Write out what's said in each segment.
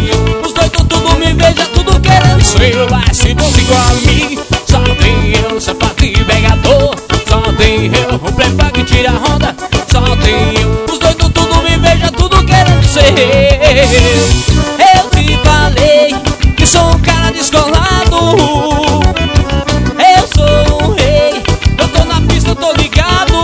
tem eu. Os doidos tudo me beija, tudo querendo ser. Mas se fosse igual a mim, só tem eu, sapato e pegador. Só tem eu, o preparo que tira a onda. Só tem eu, os doidos tudo me beija, tudo querendo ser. Eu te falei que sou um cara descolado. Eu sou um rei, eu tô na pista, eu tô ligado.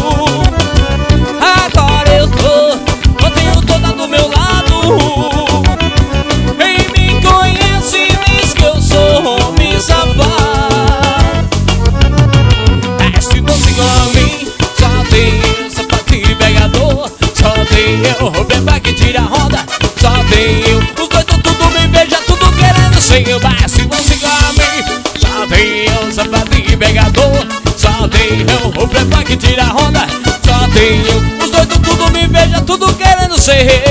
Agora eu tenho toda do meu lado. Quem me conhece diz que eu sou homem safado. Se você igual a mim, só tem eu, sapato e pegador. Só tem eu, o preparo que tira a roda. Só tem eu, os doidos tudo me beija, tudo querendo ser. Mas se você igual a mim, só tem eu, sapato e pegador. Só tem eu, o preparo que tira a roda. Só tem eu, os doidos tudo me beija, tudo querendo ser.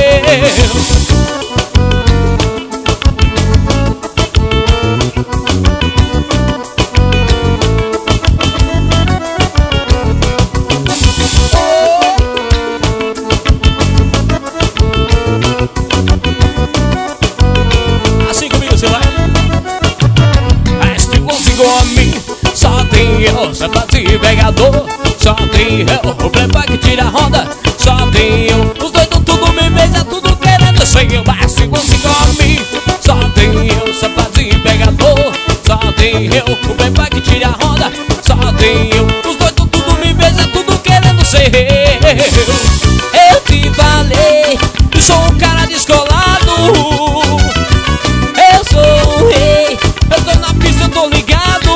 Assim comigo você vai. Mas se você igual a mim, só tem eu, sapato e pegador. Só tem eu, o preparo que tira a roda. Só tem eu, os doidos tudo me beija, tudo querendo ser. Mas se você igual a mim, só tem eu, sapato e pegador. Só tem eu, o preparo que tira a roda. Só tem eu, os doidos tudo me beija, tudo querendo ser. Eu te falei que sou um cara descolado. Eu sou um rei, eu tô na pista, eu tô ligado.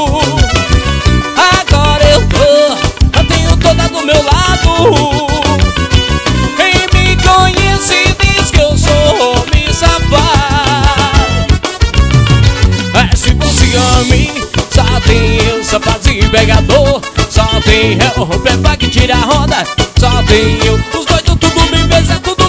Agora eu tenho toda do meu lado. Quem me conhece diz que eu sou homem safado. Mas se fosse a mim, só tem eu, sapato e pegador. Só tem eu, o preparo que tira a roda. Só tem eu, os doidos tudo me beija, tudo